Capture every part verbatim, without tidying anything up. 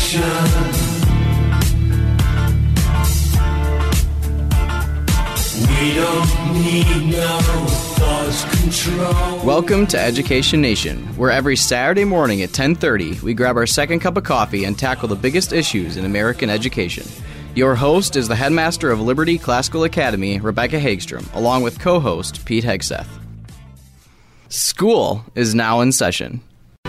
We don't need no thought control. Welcome to Education Nation, where every Saturday morning at ten thirty, we grab our second cup of coffee and tackle the biggest issues in American education. Your host is the headmaster of Liberty Classical Academy, Rebecca Hagstrom, along with co-host Pete Hegseth. School is now in session.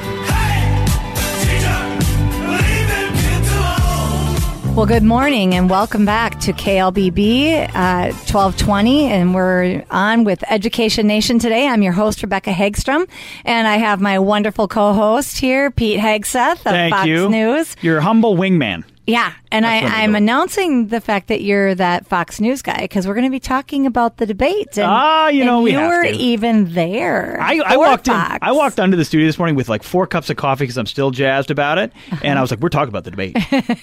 Well, good morning and welcome back to K L B B uh, twelve twenty, and we're on with Education Nation today. I'm your host, Rebecca Hagstrom, and I have my wonderful co-host here, Pete Hegseth of Thank Fox you. News. Your humble wingman. Yeah, and I, I'm announcing the fact that you're that Fox News guy because we're going to be talking about the debate. And, ah, you know, and we you have were to. even there. I, I for walked Fox. in. I walked onto the studio this morning with like four cups of coffee because I'm still jazzed about it, uh-huh. and I was like, "We're talking about the debate.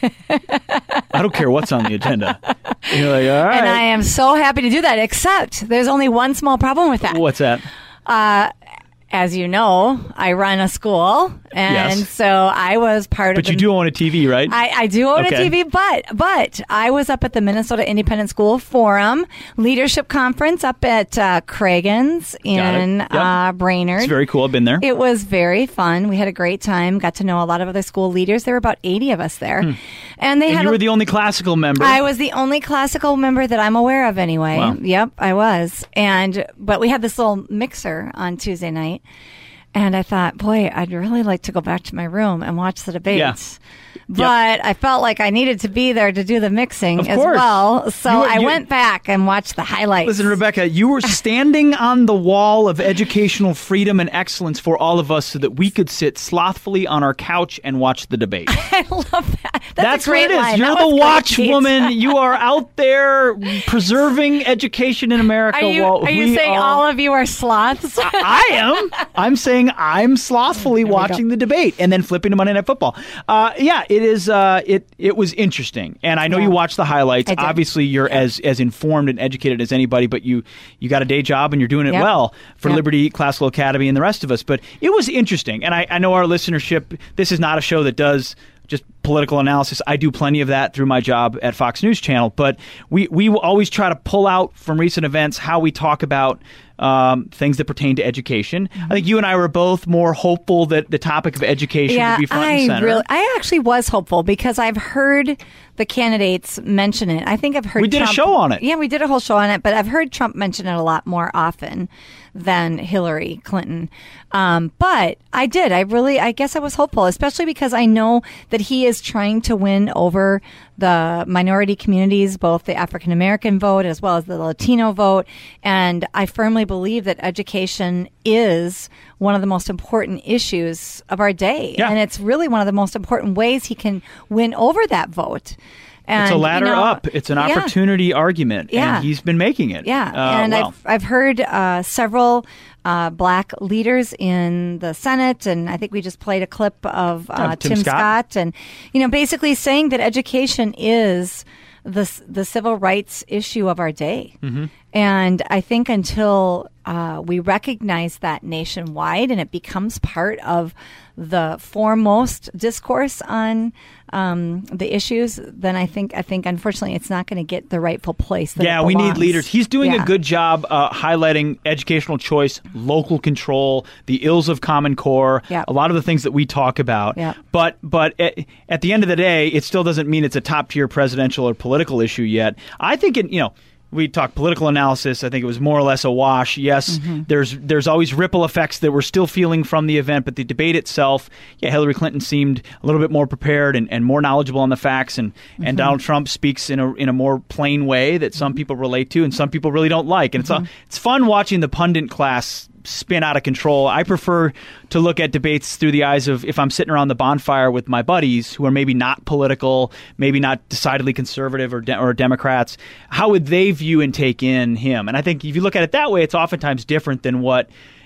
I don't care what's on the agenda." And you're like, "All right," and I am so happy to do that. Except there's only one small problem with that. What's that? Uh, as you know, I run a school, and yes. so I was part but of. But you do own a T V, right? I, I do own okay. a T V, but but I was up at the Minnesota Independent School Forum Leadership Conference up at uh, Craigan's in yep. uh, Brainerd. It's very cool. I've been there. It was very fun. We had a great time. Got to know a lot of other school leaders. There were about eighty of us there, hmm. and they and had. You a, were the only classical member. I was the only classical member that I'm aware of, anyway. Wow. Yep, I was. And but we had this little mixer on Tuesday night. And I thought, boy, I'd really like to go back to my room and watch the debates. Yeah. But yep. I felt like I needed to be there to do the mixing of as course. well. So you, I you, went back and watched the highlights. Listen, Rebecca, you were standing on the wall of educational freedom and excellence for all of us so that we could sit slothfully on our couch and watch the debate. I love that. That's, That's a great what it is. line. You're that the watch great. woman. You are out there preserving education in America. Are you, while are you we saying all, all of you are sloths? I, I am. I'm saying I'm slothfully watching the debate and then flipping to Monday Night Football. Uh, yeah, it is. Uh, it it was interesting, and I know yeah. you watched the highlights. Obviously, you're yeah. as as informed and educated as anybody, but you you got a day job and you're doing it yep. well for yep. Liberty Classical Academy and the rest of us. But it was interesting, and I, I know our listenership. This is not a show that does just political analysis. I do plenty of that through my job at Fox News Channel, but we we always try to pull out from recent events how we talk about um, things that pertain to education. Mm-hmm. I think you and I were both more hopeful that the topic of education yeah, would be front I and center. Really, I actually was hopeful because I've heard the candidates mention it. I think I've heard We did Trump, a show on it. Yeah, we did a whole show on it, but I've heard Trump mention it a lot more often than Hillary Clinton. Um, but I did. I really, I guess I was hopeful, especially because I know that he is trying to win over the minority communities, both the African American vote as well as the Latino vote. And I firmly believe that education is one of the most important issues of our day. Yeah. And it's really one of the most important ways he can win over that vote. And, it's a ladder you know, up. It's an yeah. opportunity argument, Yeah. and he's been making it. Yeah, uh, and well. I've I've heard uh, several uh, black leaders in the Senate, and I think we just played a clip of uh, Uh, Tim Tim, Scott. Scott, and you know, basically saying that education is the the civil rights issue of our day. Mm-hmm. And I think until uh, we recognize that nationwide and it becomes part of the foremost discourse on um, the issues, then I think I think unfortunately it's not going to get the rightful place that Yeah, it we need belongs. leaders. He's doing Yeah. a good job uh, highlighting educational choice, local control, the ills of Common Core, Yep. a lot of the things that we talk about. Yep. But but at, at the end of the day, it still doesn't mean it's a top tier presidential or political issue yet. I think it, you know. We talk political analysis. I think it was more or less a wash. Yes, Mm-hmm. there's there's always ripple effects that we're still feeling from the event, but the debate itself, yeah, Hillary Clinton seemed a little bit more prepared and, and more knowledgeable on the facts, and, Mm-hmm. and Donald Trump speaks in a in a more plain way that some people relate to and some people really don't like. And Mm-hmm. it's a, it's fun watching the pundit class spin out of control. I prefer to look at debates through the eyes of if I'm sitting around the bonfire with my buddies who are maybe not political, maybe not decidedly conservative or de- or Democrats. How would they view and take in him? And I think if you look at it that way, it's oftentimes different than what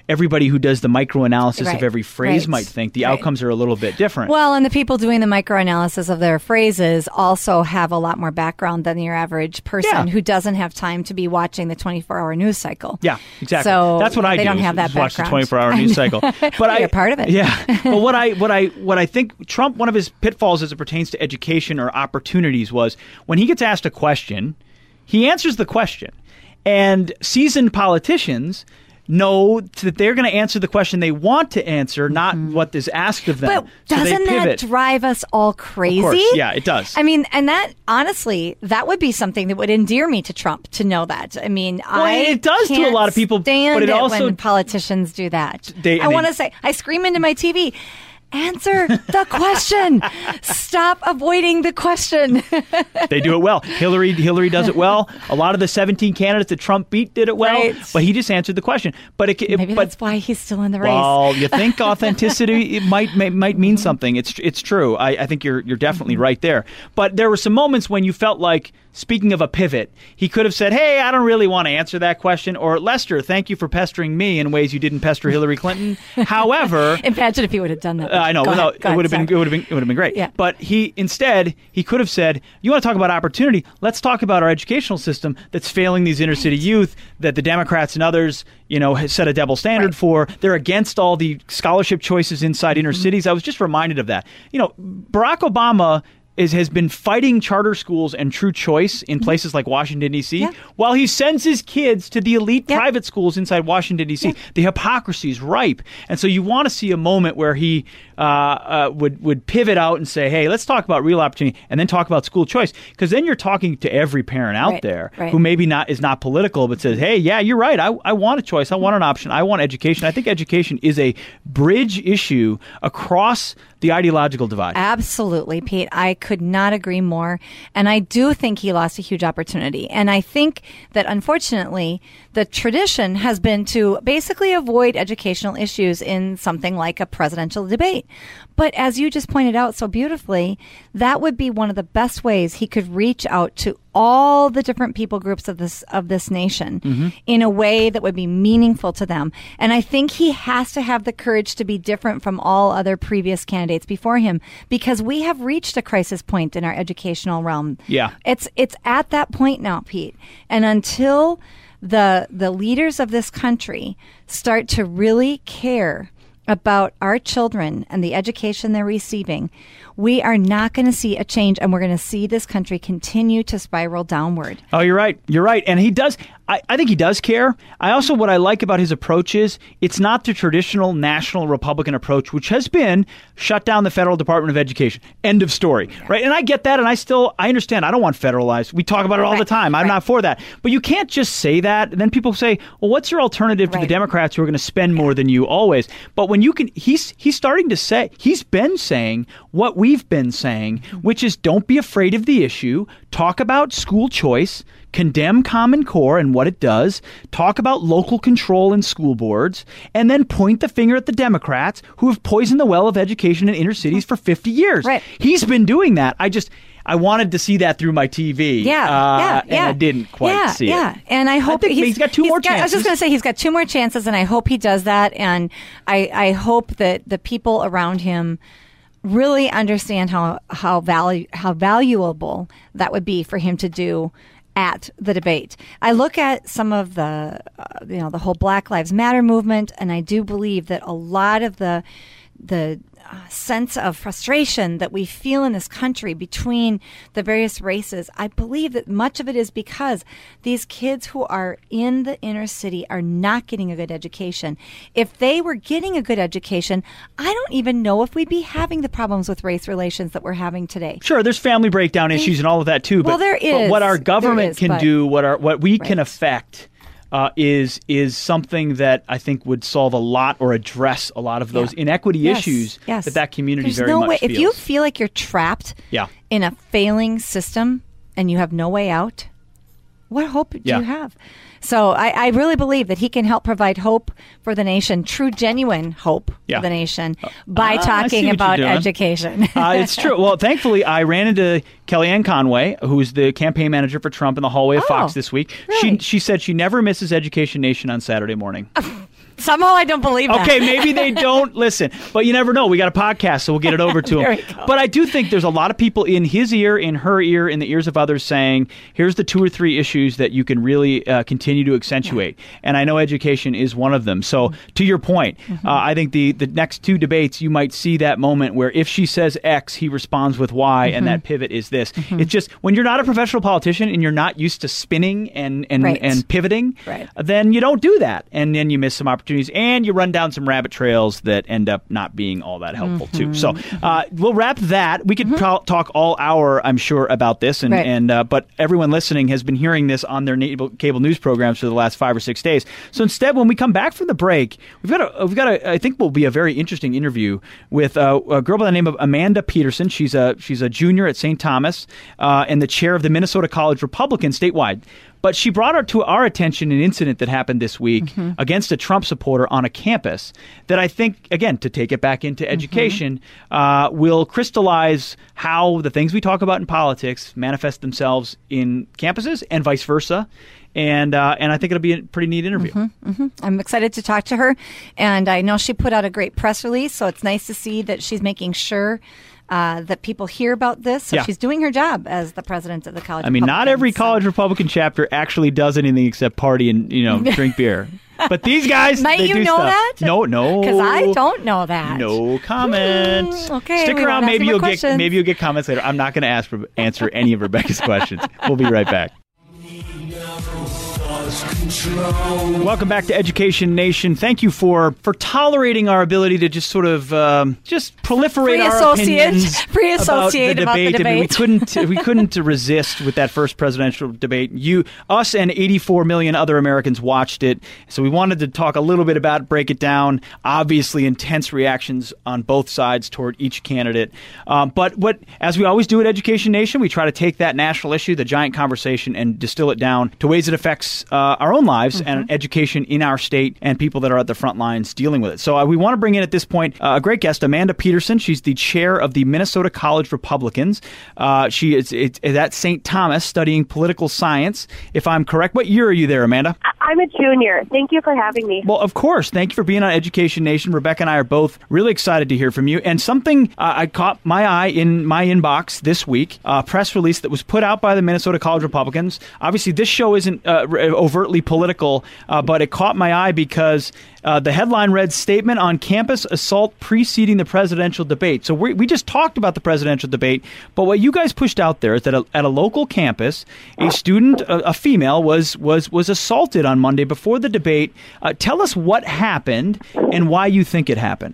everybody who does the microanalysis Right, of every phrase right, might think. The right. outcomes are a little bit different. Well, and the people doing the microanalysis of their phrases also have a lot more background than your average person Yeah. who doesn't have time to be watching the twenty-four hour news cycle. Yeah, exactly. So that's what I they do. don't is- have that is watch the background. twenty-four hour news cycle. But Well, I, you're part of it. Yeah. But what I what I what I think Trump, one of his pitfalls as it pertains to education or opportunities was when he gets asked a question, he answers the question. And seasoned politicians know that they're going to answer the question they want to answer, not what is asked of them. But So they doesn't that pivot. drive us all crazy? Of course, yeah, it does. I mean, and that honestly, that would be something that would endear me to Trump to know that. I mean, I it does to a can't lot of people, stand but it it also- when politicians do that. They- I and want to they- say, I scream into my T V. Answer the question. Stop avoiding the question. They do it well. Hillary Hillary does it well. A lot of the seventeen candidates that Trump beat did it well, Right. but he just answered the question. But it, it Maybe but that's why he's still in the race. Well, you think authenticity it might, might might mean something. It's it's true. I, I think you're you're definitely Mm-hmm. right there. But there were some moments when you felt like, speaking of a pivot, he could have said, "Hey, I don't really want to answer that question," or "Lester, thank you for pestering me in ways you didn't pester Hillary Clinton." However, Imagine if he would have done that. uh, I know. Go no, ahead, go it would have ahead, been. It sorry. would have been. It would have been great. Yeah. But he instead he could have said, "You want to talk about opportunity? Let's talk about our educational system that's failing these inner city youth. That the Democrats and others, you know, has set a double standard Right. for. They're against all the scholarship choices inside inner Mm-hmm. cities." I was just reminded of that. You know, Barack Obama is has been fighting charter schools and true choice in places like Washington, D C, Mm-hmm. Yeah. while he sends his kids to the elite Yeah. private schools inside Washington, D C. Yeah. The hypocrisy is ripe. And so you want to see a moment where he uh, uh, would, would pivot out and say, hey, let's talk about real opportunity and then talk about school choice. Because then you're talking to every parent out Right, there right. who maybe not is not political but says, hey, yeah, you're right. I, I want a choice. I want an option. I want education. I think education is a bridge issue across the ideological divide. Absolutely, Pete. I could not agree more. And I do think he lost a huge opportunity. And I think that unfortunately, the tradition has been to basically avoid educational issues in something like a presidential debate. But as you just pointed out so beautifully, that would be one of the best ways he could reach out to all the different people groups of this of this nation in a way that would be meaningful to them. And I think he has to have the courage to be different from all other previous candidates before him, because we have reached a crisis point in our educational realm. Yeah. It's it's at that point now, Pete. And until the the leaders of this country start to really care about our children and the education they're receiving, we are not going to see a change, and we're going to see this country continue to spiral downward. Oh, you're right. You're right. And he does. I, I think he does care. I also, what I like about his approach is it's not the traditional national Republican approach, which has been shut down the federal Department of Education. End of story. Right. And I get that. And I still, I understand. I don't want federalized. We talk about it all the Right, time. I'm right. not for that. But you can't just say that. And then people say, well, what's your alternative to the Right. Democrats who are going to spend more than you always? But when you can, he's, he's starting to say, he's been saying what we've been saying, which is don't be afraid of the issue. Talk about school choice. Condemn Common Core and what it does, talk about local control in school boards, and then point the finger at the Democrats who have poisoned the well of education in inner cities for fifty years. Right. He's been doing that. I just, I wanted to see that through my T V. Yeah, uh, yeah, and yeah. I didn't quite yeah, see yeah. it. Yeah, and I hope think he's got two more I was just chances. going to say he's got two more chances, and I hope he does that. And I, I hope that the people around him really understand how how value how valuable that would be for him to do at the debate. I look at some of the, uh, you know, the whole Black Lives Matter movement, and I do believe that a lot of the the uh, sense of frustration that we feel in this country between the various races, I believe that much of it is because these kids who are in the inner city are not getting a good education. If they were getting a good education, I don't even know if we'd be having the problems with race relations that we're having today. Sure, there's family breakdown issues and all of that too. But, Well, there but is. what our There government is, can but- do, what our what we can Right. affect, uh, is is something that I think would solve a lot or address a lot of those Yeah. inequity Yes, issues yes. that that community There's very no much way. feels. If you feel like you're trapped Yeah. in a failing system and you have no way out, what hope do Yeah. you have? So I, I really believe that he can help provide hope for the nation, true, genuine hope Yeah. for the nation, by Ah, I see talking what about you're doing. education. uh, it's true. Well, thankfully, I ran into Kellyanne Conway, who's the campaign manager for Trump in the hallway of Oh, Fox this week. really? She she said she never misses Education Nation on Saturday morning. Somehow I don't believe that. Okay, maybe they don't listen, but you never know. We got a podcast, so we'll get it over to There him. we go. But I do think there's a lot of people in his ear, in her ear, in the ears of others saying, here's the two or three issues that you can really uh, continue to accentuate. Yeah. And I know education is one of them. So mm-hmm. to your point, mm-hmm. uh, I think the, the next two debates, you might see that moment where if she says X, he responds with Y, mm-hmm. and that pivot is this. Mm-hmm. It's just, when you're not a professional politician and you're not used to spinning and, and, right. and pivoting, right. then you don't do that. And then you miss some opportunities. And you run down some rabbit trails that end up not being all that helpful mm-hmm. too. So uh, we'll wrap that. We could mm-hmm. pro- talk all hour, I'm sure, about this. And, right. and uh, but everyone listening has been hearing this on their cable, cable news programs for the last five or six days. So instead, when we come back from the break, we've got a, we've got a, I think will be a very interesting interview with uh, a girl by the name of Amanda Peterson. She's a she's a junior at Saint Thomas uh, and the chair of the Minnesota College Republicans statewide. But she brought her to our attention an incident that happened this week mm-hmm. against a Trump supporter on a campus that I think, again, to take it back into education, mm-hmm. uh, will crystallize how the things we talk about in politics manifest themselves in campuses and vice versa. And uh, and I think it'll be a pretty neat interview. Mm-hmm, mm-hmm. I'm excited to talk to her. And I know she put out a great press release, so it's nice to see that she's making sure Uh, that people hear about this. So yeah. she's doing her job as the president of the college. I mean, not every so. college Republican chapter actually does anything except party and, you know, drink beer. But these guys, Might they you do know stuff. that? No, no. Because I don't know that. No comment. Mm, okay. Stick we around. won't ask Maybe any you'll more get questions. maybe you'll get comments later. I'm not going to ask for answer any of Rebecca's questions. We'll be right back. Welcome back to Education Nation. Thank you for for tolerating our ability to just sort of um, just proliferate Free our associate. opinions Free associate about the about debate. the I mean, we debate. couldn't we couldn't resist with that first presidential debate. You, us, and eighty-four million other Americans watched it. So we wanted to talk a little bit about, break it down. Obviously, intense reactions on both sides toward each candidate. Um, but what, as we always do at Education Nation, we try to take that national issue, the giant conversation, and distill it down to ways it affects uh, our own lives. Mm-hmm. And education in our state and people that are at the front lines dealing with it. So uh, we want to bring in at this point uh, a great guest, Amanda Peterson. She's the chair of the Minnesota College Republicans. Uh, she is it, it, at Saint Thomas studying political science, if I'm correct. What year are you there, Amanda? I'm a junior. Thank you for having me. Well, of course. Thank you for being on Education Nation. Rebecca and I are both really excited to hear from you. And something uh, I caught my eye in my inbox this week, a press release that was put out by the Minnesota College Republicans. Obviously, this show isn't uh, overtly political, uh, but it caught my eye because uh, the headline read, "Statement on Campus Assault Preceding the Presidential Debate." So we we just talked about the presidential debate, but what you guys pushed out there is that a, at a local campus, a student, a, a female, was was was assaulted on Monday before the debate. Uh, tell us what happened and why you think it happened.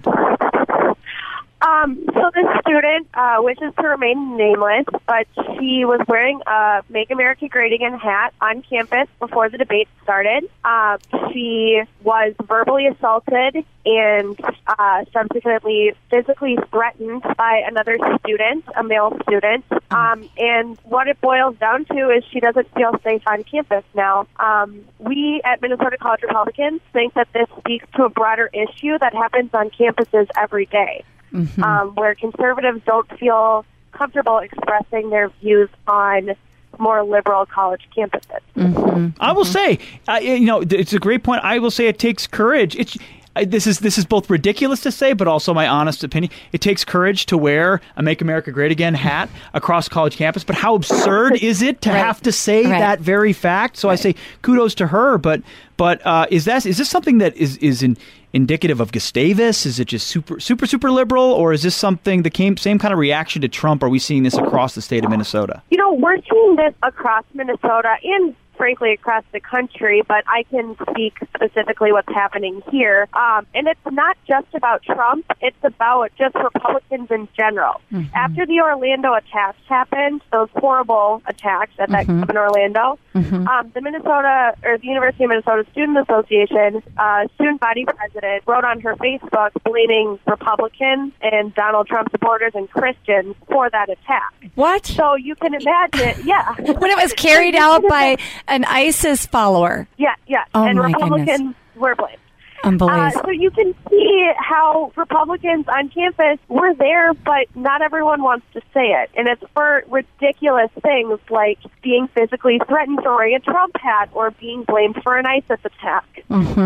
Um, so this student uh, wishes to remain nameless, but she was wearing a Make America Great Again hat on campus before the debate started. Uh, she was verbally assaulted and uh, subsequently physically threatened by another student, a male student. Um, and what it boils down to is she doesn't feel safe on campus now. Um, we at Minnesota College Republicans think that this speaks to a broader issue that happens on campuses every day. Mm-hmm. Um, where conservatives don't feel comfortable expressing their views on more liberal college campuses. Mm-hmm. I will say, uh, you know, it's a great point. I will say it takes courage. It's uh, this is this is both ridiculous to say, but also my honest opinion. It takes courage to wear a Make America Great Again hat across college campus. But how absurd is it to right. have to say right. that very fact? So right. I say kudos to her. But but uh, is that is this something that is is in indicative of Gustavus? Is it just super, super, super liberal? Or is this something, the same, same kind of reaction to Trump? Are we seeing this across the state of Minnesota? You know, we're seeing this across Minnesota and frankly across the country, but I can speak specifically what's happening here. Um, and it's not just about Trump. It's about just Republicans in general. Mm-hmm. After the Orlando attacks happened, those horrible attacks at that mm-hmm. club in Orlando, mm-hmm. um, the Minnesota, or the University of Minnesota Student Association, uh, student body president, wrote on her Facebook blaming Republicans and Donald Trump supporters and Christians for that attack. What? So you can imagine, yeah. When it was carried out by an ISIS follower. Yeah, yeah. Oh, and my Republicans goodness. were blamed. Unbelievable. Uh, so you can see how Republicans on campus were there, but not everyone wants to say it. And it's for ridiculous things like being physically threatened for wearing a Trump hat or being blamed for an ISIS attack. Mm-hmm. That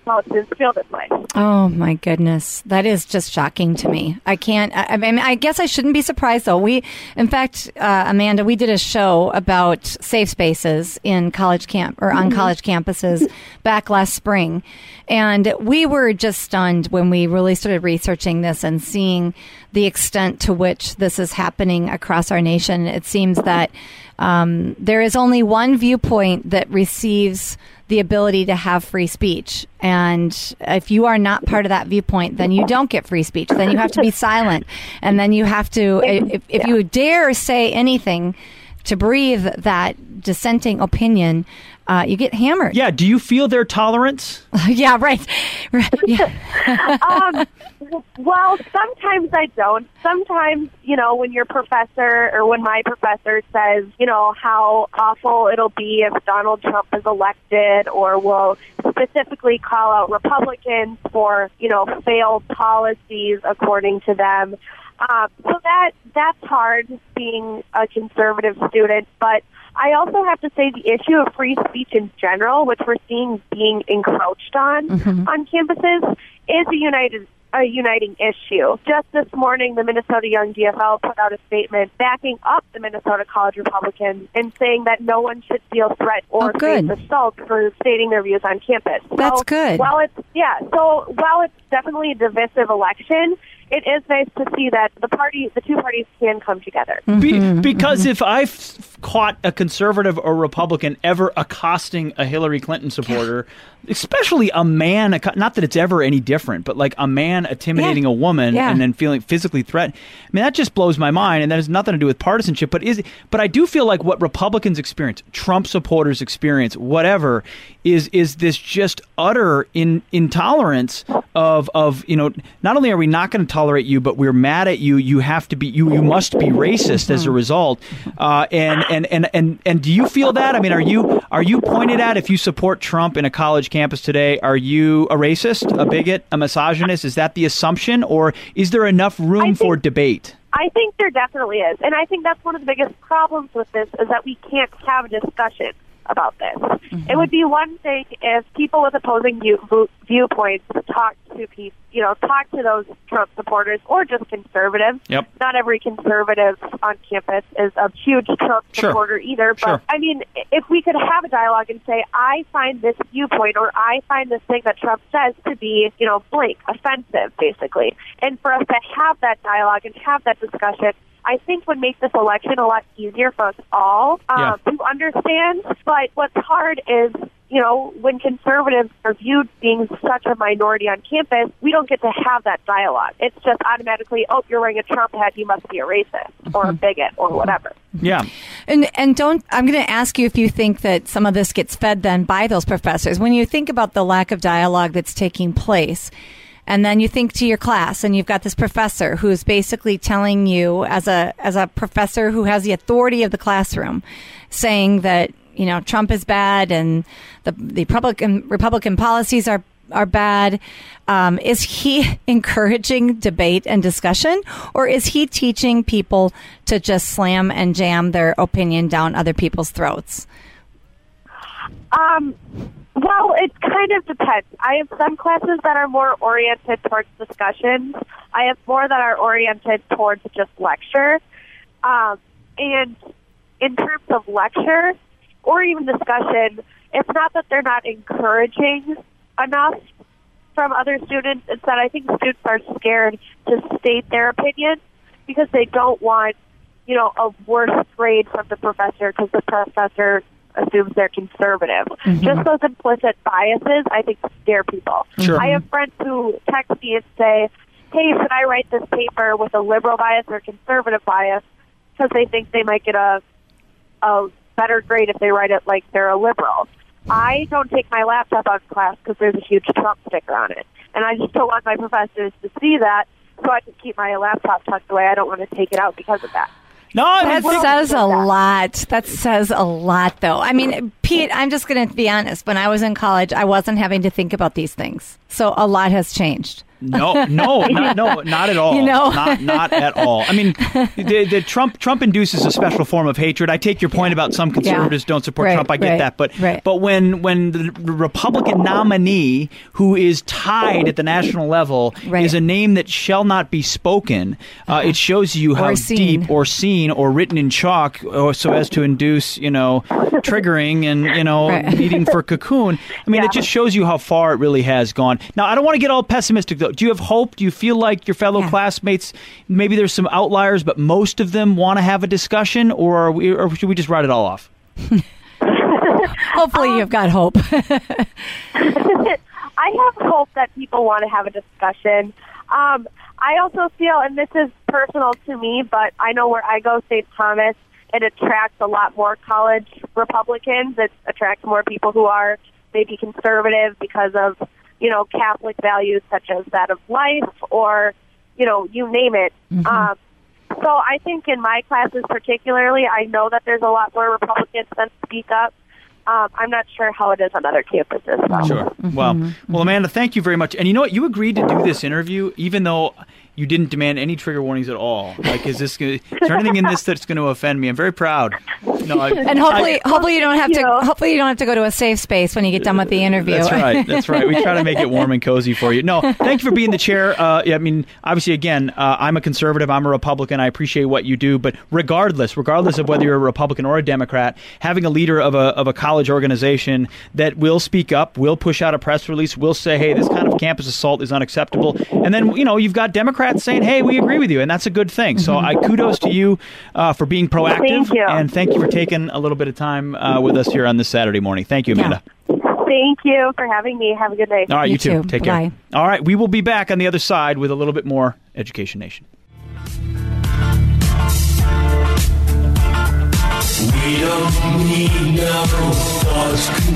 how students feel this way. Oh my goodness, that is just shocking to me. I can't. I, I mean, I guess I shouldn't be surprised though. We, in fact, uh, Amanda, we did a show about safe spaces in college camp or on mm-hmm. college campuses back last spring, and we were just stunned when we really started researching this and seeing the extent to which this is happening across our nation. It seems that um, there is only one viewpoint that receives the ability to have free speech. And if you are not part of that viewpoint, then you don't get free speech. Then you have to be silent. And then you have to, if, if you dare say anything to breathe that dissenting opinion, uh, you get hammered. Yeah. Do you feel their tolerance? yeah, right. right. Yeah. um, well, sometimes I don't. Sometimes, you know, when your professor or when my professor says, you know, how awful it'll be if Donald Trump is elected, or will specifically call out Republicans for, you know, failed policies according to them. Um, so that that's hard being a conservative student. But I also have to say the issue of free speech in general, which we're seeing being encroached on mm-hmm. on campuses, is a united a uniting issue. Just this morning, the Minnesota Young D F L put out a statement backing up the Minnesota College Republicans and saying that no one should feel threat or oh, face assault for stating their views on campus. That's so, good. While it's yeah, so while it's definitely a divisive election, it is nice to see that the party, the two parties can come together. Be, because if I've caught a conservative or Republican ever accosting a Hillary Clinton supporter, especially a man, not that it's ever any different, but like a man intimidating yeah. a woman yeah. and then feeling physically threatened, I mean, that just blows my mind, and that has nothing to do with partisanship. But is but I do feel like what Republicans experience, Trump supporters experience, whatever, is is this just utter in, intolerance of of you know, not only are we not going to tolerate you, but we're mad at you. You have to be you you must be racist as a result. Uh, and, and and and and do you feel that? I mean, are you are you pointed at if you support Trump in a college campus today? Are you a racist, a bigot, a misogynist? Is that the assumption, or is there enough room think, for debate? I think there definitely is, and I think that's one of the biggest problems with this is that we can't have a discussion about this. Mm-hmm. It would be one thing if people with opposing view, viewpoints talk to people, you know, talk to those Trump supporters or just conservatives. Yep. Not every conservative on campus is a huge Trump sure. supporter either. But sure. I mean, if we could have a dialogue and say, I find this viewpoint or I find this thing that Trump says to be, you know, blank, offensive, basically. And for us to have that dialogue and have that discussion, I think would make this election a lot easier for us all um, yeah. to understand. But what's hard is, you know, when conservatives are viewed being such a minority on campus, we don't get to have that dialogue. It's just automatically, oh, you're wearing a Trump hat, you must be a racist or a bigot or whatever. Yeah. And and don't, I'm going to ask you if you think that some of this gets fed then by those professors. When you think about the lack of dialogue that's taking place, and then you think to your class, and you've got this professor who's basically telling you, as a as a professor who has the authority of the classroom, saying that, you know, Trump is bad and the the Republican Republican policies are are bad. Um, is he encouraging debate and discussion, or is he teaching people to just slam and jam their opinion down other people's throats? Um. Well, it kind of depends. I have some classes that are more oriented towards discussions. I have more that are oriented towards just lecture. Um, and in terms of lecture or even discussion, it's not that they're not encouraging enough from other students. It's that I think students are scared to state their opinion because they don't want, you know, a worse grade from the professor because the professor assumes they're conservative. Mm-hmm. Just those implicit biases, I think, scare people. Sure. I have friends who text me and say, hey, should I write this paper with a liberal bias or conservative bias? Because they think they might get a, a better grade if they write it like they're a liberal. I don't take my laptop out of class because there's a huge Trump sticker on it. And I just don't want my professors to see that, so I just keep my laptop tucked away. I don't want to take it out because of that. No, I that mean, says a lot. That says a lot, though. I mean, Pete, I'm just going to be honest. When I was in college, I wasn't having to think about these things. So a lot has changed. No, no, not, no, not at all. You know? not, not at all. I mean, the, the Trump Trump induces a special form of hatred. I take your point about some conservatives Yeah. don't support Right, Trump. I get right, that, but right. but when when the Republican nominee, who is tied at the national level, Right. is a name that shall not be spoken, uh, it shows you how Or seen. deep or seen or written in chalk, or so as to induce, you know, triggering and you know Right. needing for cocoon. I mean, Yeah. it just shows you how far it really has gone. Now, I don't want to get all pessimistic, though. Do you have hope? Do you feel like your fellow Yeah. classmates, maybe there's some outliers, but most of them want to have a discussion, or, are we, or should we just write it all off? Hopefully, you've got hope. I have hope that people want to have a discussion. Um, I also feel, and this is personal to me, but I know where I go, Saint Thomas, it attracts a lot more college Republicans. It attracts more people who are maybe conservative because of, you know, Catholic values such as that of life or, you know, you name it. Mm-hmm. Um, so I think in my classes particularly, I know that there's a lot more Republicans that speak up. Um, I'm not sure how it is on other campuses. Though. Sure. Well, well, Amanda, thank you very much. And you know what? You agreed to do this interview, even though you didn't demand any trigger warnings at all. Like, is this gonna, is there anything in this that's going to offend me? I'm very proud. No, I, And hopefully, I, hopefully you don't have to. You know. Hopefully you don't have to go to a safe space when you get done with the interview. That's right. That's right. We try to make it warm and cozy for you. No, thank you for being the chair. Uh, yeah, I mean, obviously, again, uh, I'm a conservative. I'm a Republican. I appreciate what you do. But regardless, regardless of whether you're a Republican or a Democrat, having a leader of a of a college organization that will speak up, will push out a press release, will say, hey, this kind of campus assault is unacceptable. And then, you know, you've got Democrats saying, hey, we agree with you. And that's a good thing. So I kudos to you uh, for being proactive. Thank you. And thank you for taking a little bit of time uh, with us here on this Saturday morning. Thank you, Amanda. Thank you for having me. Have a good night. All right, you, You too. too. Take Bye. care. All right, we will be back on the other side with a little bit more Education Nation. We don't need no thought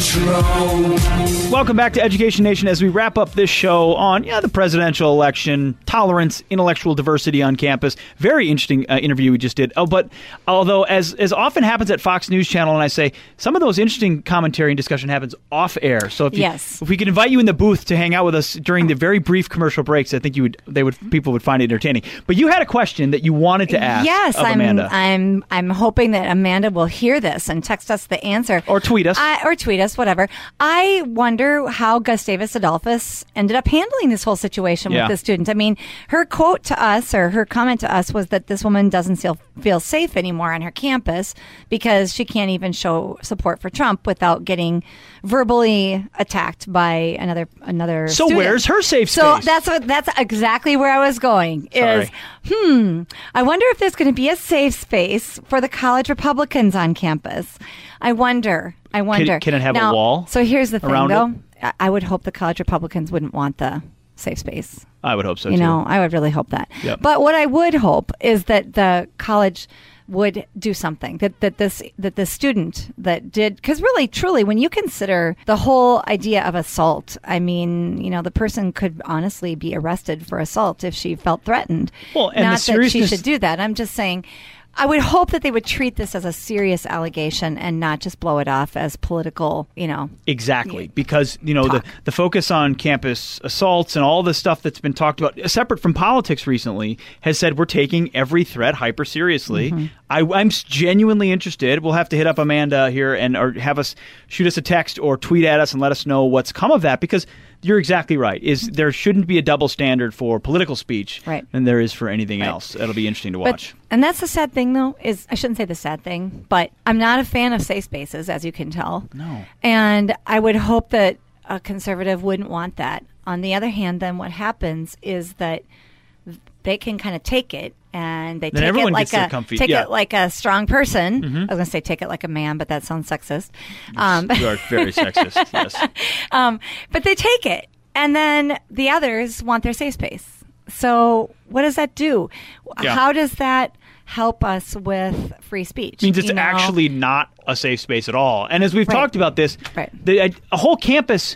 control. Welcome back to Education Nation as we wrap up this show on yeah the presidential election, tolerance, intellectual diversity on campus. Very interesting uh, interview we just did. Oh, but although as as often happens at Fox News Channel, and I say some of those interesting commentary and discussion happens off air. So if you, Yes. if we could invite you in the booth to hang out with us during the very brief commercial breaks, I think you would they would people would find it entertaining. But you had a question that you wanted to ask. Yes, of I'm. Amanda. I'm. I'm hoping that Amanda will hear this and text us the answer, Or tweet us. I, or tweet us, whatever. I wonder how Gustavus Adolphus ended up handling this whole situation Yeah. with the student. I mean, her quote to us, or her comment to us, was that this woman doesn't feel feel safe anymore on her campus because she can't even show support for Trump without getting verbally attacked by another another. So student. where's her safe So space? that's what that's exactly where I was going. Sorry. Is hmm. I wonder if there's going to be a safe space for the college Republicans on campus. I wonder. I wonder. can it have a Now, wall So here's the thing, around though. it? I- I would hope the college Republicans wouldn't want the safe space. I would hope so You too. know, I would really hope that. Yep. But what I would hope is that the college would do something that that this that the student that did, because really truly when you consider the whole idea of assault, I mean, you know, the person could honestly be arrested for assault if she felt threatened. Well, and the not that she seriousness- should do that. I'm just saying I would hope that they would treat this as a serious allegation and not just blow it off as political, you know. Exactly, because you know the, Talk. the focus on campus assaults and all the stuff that's been talked about, separate from politics recently, has said we're taking every threat hyper seriously. Mm-hmm. I, I'm genuinely interested. We'll have to hit up Amanda here and or have us shoot us a text or tweet at us and let us know what's come of that, because you're exactly right. Is there shouldn't be a double standard for political speech Right. than there is for anything Right. else. It'll be interesting to But, watch. and that's the sad thing, though, is I shouldn't say the sad thing, but I'm not a fan of safe spaces, as you can tell. No. And I would hope that a conservative wouldn't want that. On the other hand, then what happens is that they can kind of take it and they Then take everyone it like gets their a comfy- take yeah. it like a strong person. Mm-hmm. I was going to say take it like a man, but that sounds sexist. Um, You are very sexist. Yes. um, but they take it, and then the others want their safe space. So what does that do? Yeah. How does that help us with free speech? Means it's you know? actually not a safe space at all. And as we've Right. talked about this, Right. the, a, a whole campus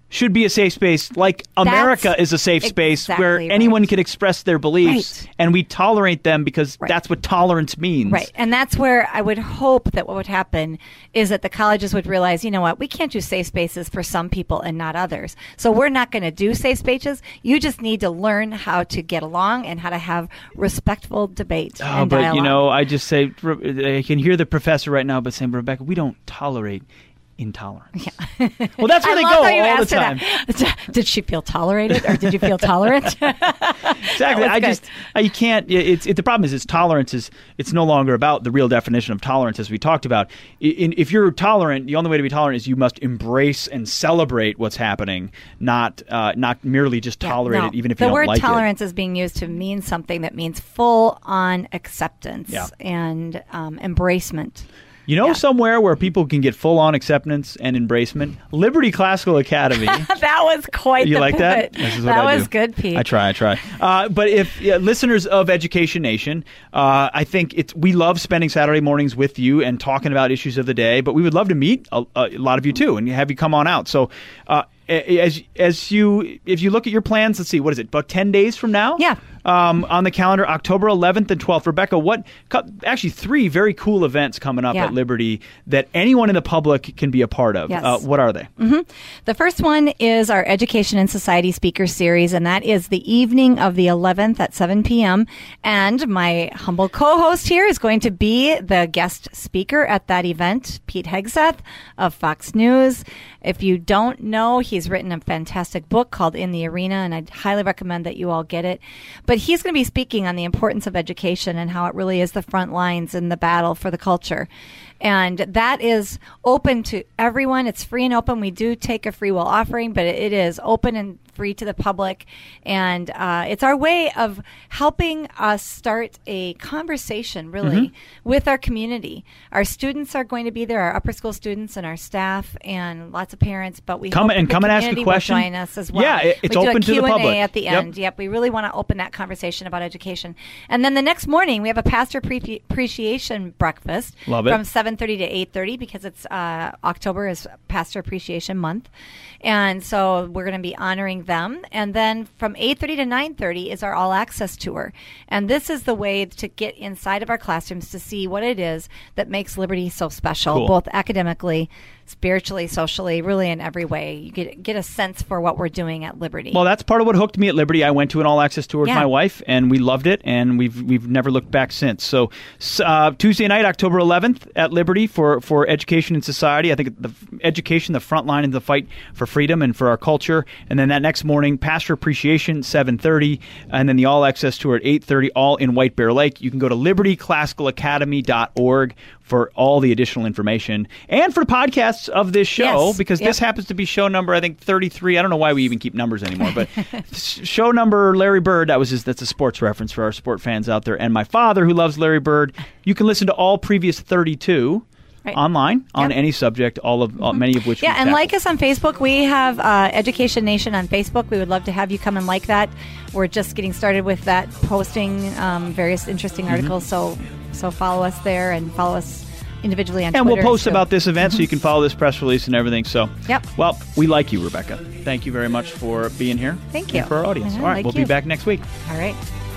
should be a safe space, like America That's is a safe space exactly where right. anyone can express their beliefs, Right. and we tolerate them because Right. that's what tolerance means. Right. And that's where I would hope that what would happen is that the colleges would realize, you know what, we can't do safe spaces for some people and not others. So we're not going to do safe spaces. You just need to learn how to get along and how to have respectful debate Oh, and but dialogue. you know, I just say, I can hear the professor right now, but saying, Rebecca, we don't tolerate intolerance. Yeah. Well, that's where I they love go how you all the asked her time. that. Did she feel tolerated or did you feel tolerant? Exactly. I good. just I, you can't. It's it, the problem is, is tolerance is it's no longer about the real definition of tolerance as we talked about. In, if you're tolerant, the only way to be tolerant is you must embrace and celebrate what's happening, not uh, not merely just Yeah, tolerate no. it, even if the you don't word like tolerance is being used to mean something that means full on acceptance Yeah. and um, embracement. it. You know, Yeah. somewhere where people can get full on acceptance and embracement, Liberty Classical Academy. That was quite You the like that? pivot. This is what that I was do. good, Pete. I try, I try. Uh, but if uh, listeners of Education Nation, uh, I think it's we love spending Saturday mornings with you and talking about issues of the day. But we would love to meet a, a lot of you too and have you come on out. So uh, as as you if you look at your plans, let's see, what is it? About ten days from now? Yeah. Um, on the calendar, October eleventh and twelfth. Rebecca, what? Actually, three very cool events coming up Yeah. at Liberty that anyone in the public can be a part of. Yes. Uh, what are they? The first one is our Education and Society Speaker Series, and that is the evening of the eleventh at seven p.m. And my humble co-host here is going to be the guest speaker at that event, Pete Hegseth of Fox News. If you don't know, he's written a fantastic book called In the Arena, and I'd highly recommend that you all get it. But he's going to be speaking on the importance of education and how it really is the front lines in the battle for the culture. And that is open to everyone. It's free and open. We do take a free will offering, but it is open and free to the public. And uh, it's our way of helping us start a conversation, really, with our community. Our students are going to be there, our upper school students and our staff and lots of parents. But we Come hope and that come the and ask a community will question. join us as well. Yeah, it- it's we do open a to the Q and A public. at the Yep. end. Yep, we really want to open that conversation about education. And then the next morning, we have a pastor pre- appreciation breakfast Love it. from seven thirty to eight thirty because it's uh, October is Pastor Appreciation Month. And so we're going to be honoring them. And then from eight thirty to nine thirty is our All Access Tour. And this is the way to get inside of our classrooms to see what it is that makes Liberty so special, Cool. both academically, spiritually, socially, really in every way. You get, get a sense for what we're doing at Liberty. Well, that's part of what hooked me at Liberty. I went to an all-access tour with Yeah. my wife, and we loved it, and we've we've never looked back since. So uh, Tuesday night, October eleventh, at Liberty for, for Education and Society. I think the education, the front line in the fight for freedom and for our culture. And then that next morning, Pastor Appreciation, seven thirty, and then the all-access tour at eight thirty, all in White Bear Lake. You can go to liberty classical academy dot org for all the additional information and for podcasts of this show, Yes. because Yep. this happens to be show number, I think, thirty-three. I don't know why we even keep numbers anymore, but show number Larry Bird, that was his, that's a sports reference for our sport fans out there, and my father, who loves Larry Bird. You can listen to all previous thirty-two Right. online on Yep. any subject, all of uh, many of which Yeah, we've and tackled. like us on Facebook. We have uh, Education Nation on Facebook. We would love to have you come and like that. We're just getting started with that, posting um, various interesting Mm-hmm. articles. So, so follow us there and follow us individually on And Twitter. we'll post so- about this event so you can follow this press release and everything. So, Yep. well, we like you, Rebecca. Thank you very much for being here. Thank and you. for our audience. Yeah, All right, like we'll you. be back next week. All right.